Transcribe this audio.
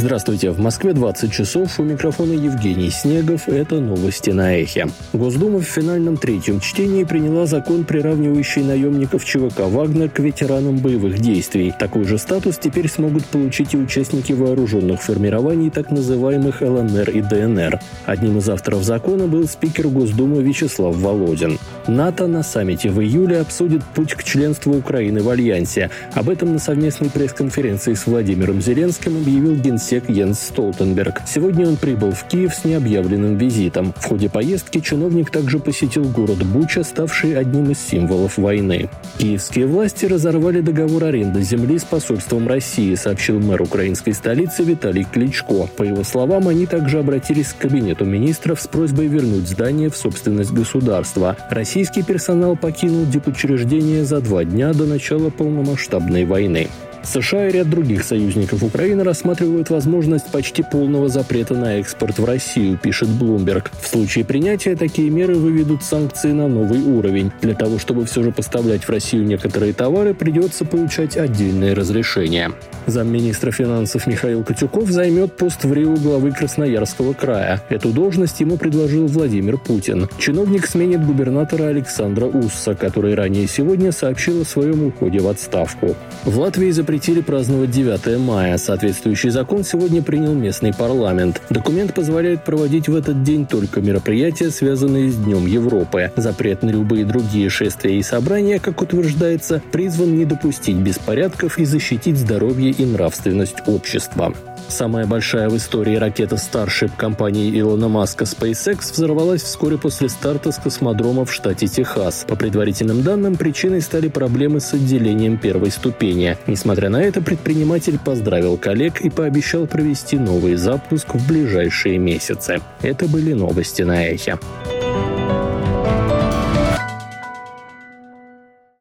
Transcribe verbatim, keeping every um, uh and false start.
Здравствуйте, в Москве двадцать часов, у микрофона Евгений Снегов, это новости на Эхе. Госдума в финальном третьем чтении приняла закон, приравнивающий наемников ЧВК «Вагнер» к ветеранам боевых действий. Такой же статус теперь смогут получить и участники вооруженных формирований, так называемых ЛНР и ДНР. Одним из авторов закона был спикер Госдумы Вячеслав Володин. НАТО на саммите в июле обсудит путь к членству Украины в Альянсе. Об этом на совместной пресс-конференции с Владимиром Зеленским объявил генсек Йенс Столтенберг. Сегодня он прибыл в Киев с необъявленным визитом. В ходе поездки чиновник также посетил город Буча, ставший одним из символов войны. Киевские власти разорвали договор аренды земли с посольством России, сообщил мэр украинской столицы Виталий Кличко. По его словам, они также обратились к кабинету министров с просьбой вернуть здание в собственность государства. Российский персонал покинул дипучреждение за два дня до начала полномасштабной войны. США и ряд других союзников Украины рассматривают возможность почти полного запрета на экспорт в Россию, пишет Bloomberg. В случае принятия такие меры выведут санкции на новый уровень. Для того, чтобы все же поставлять в Россию некоторые товары, придется получать отдельные разрешения. Замминистра финансов Михаил Котюков займет пост в РИО главы Красноярского края. Эту должность ему предложил Владимир Путин. Чиновник сменит губернатора Александра Усса, который ранее сегодня сообщил о своем уходе в отставку. В Латвии запретили Запретили праздновать девятое мая. Соответствующий закон сегодня принял местный парламент. Документ позволяет проводить в этот день только мероприятия, связанные с Днем Европы. Запрет на любые другие шествия и собрания, как утверждается, призван не допустить беспорядков и защитить здоровье и нравственность общества. Самая большая в истории ракета Starship компании Илона Маска SpaceX взорвалась вскоре после старта с космодрома в штате Техас. По предварительным данным, причиной стали проблемы с отделением первой ступени. Несмотря на это, предприниматель поздравил коллег и пообещал провести новый запуск в ближайшие месяцы. Это были новости на Эхе.